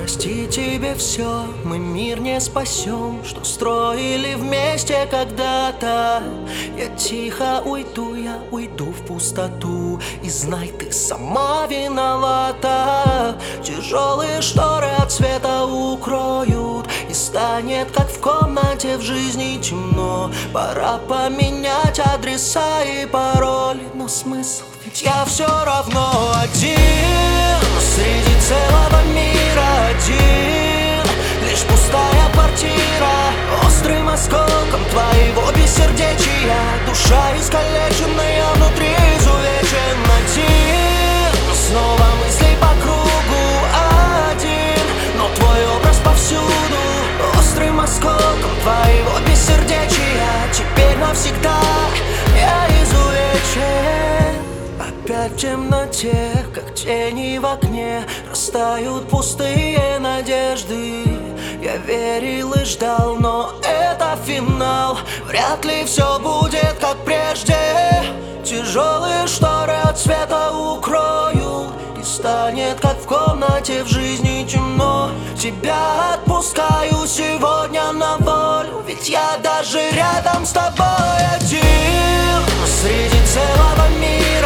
Прости тебе все, мы мир не спасем, что строили вместе когда-то. Я тихо уйду, я уйду в пустоту, и знай, ты сама виновата. Тяжелые шторы от света укроют, и станет, как в комнате в жизни темно. Пора поменять адреса и пароли, но смысл, ведь я все равно один среди целого мира, один. Лишь пустая квартира, острым осколком твоего бессердечия. Душа искалеченная, внутри изувечен один. Снова мысли по кругу один, но твой образ повсюду. Острым осколком твоего бессердечия теперь навсегда я изувечен. Опять в темноте, как тени в окне, растают пустые надежды. Я верил и ждал, но это финал. Вряд ли все будет как прежде. Тяжелые шторы от света укроют, и станет, как в комнате в жизни темно. Тебя отпускаю сегодня на волю, ведь я даже рядом с тобой один. Среди целого мира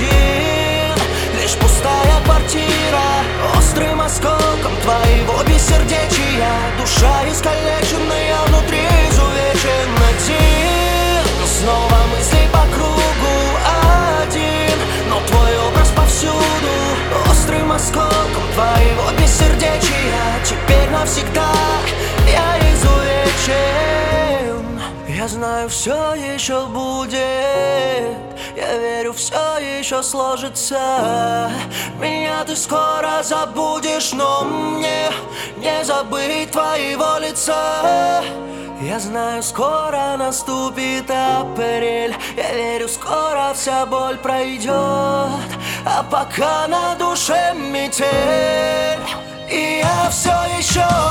один. Лишь пустая квартира, острым осколком твоего бессердечия. Душа искалеченная, внутри изувечен один. Снова мысли по кругу один, но твой образ повсюду. Острым осколком твоего бессердечия теперь навсегда я изувечен. Я знаю, все еще будет, я верю, все еще сложится. Меня ты скоро забудешь, но мне не забыть твоего лица. Я знаю, скоро наступит апрель, я верю, скоро вся боль пройдет. А пока на душе метель, и я все еще